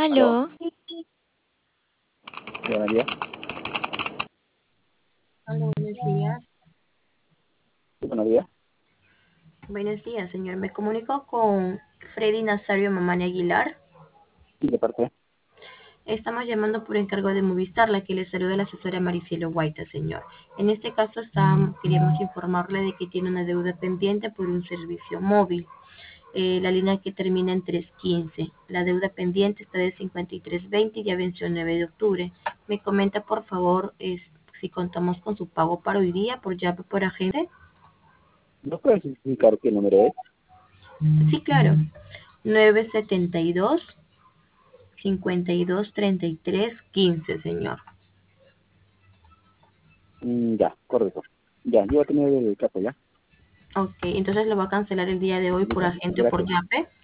¿Aló? Aló, ¿Sí, buenos días? Hola, buenos días. Sí, buenos días. Buenos días, señor. Me comunico con Freddy Nazario Mamani Aguilar. Sí, de parte. Estamos llamando por encargo de Movistar, la que le saluda la asesora Maricielo Guaita, señor. En este caso, queríamos informarle de que tiene una deuda pendiente por un servicio móvil. La línea que termina en 315. La deuda pendiente está de 5320 y ya venció el 9 de octubre. Me comenta, por favor, si contamos con su pago para hoy día, por llave, por agente. ¿No puedes explicar qué número es? Sí, claro. 972-52-33-15, señor. Ya, correcto. Ya, yo voy a tener el caso ya. Ok, entonces lo va a cancelar el día de hoy por Listo, agente o por gracias. llave.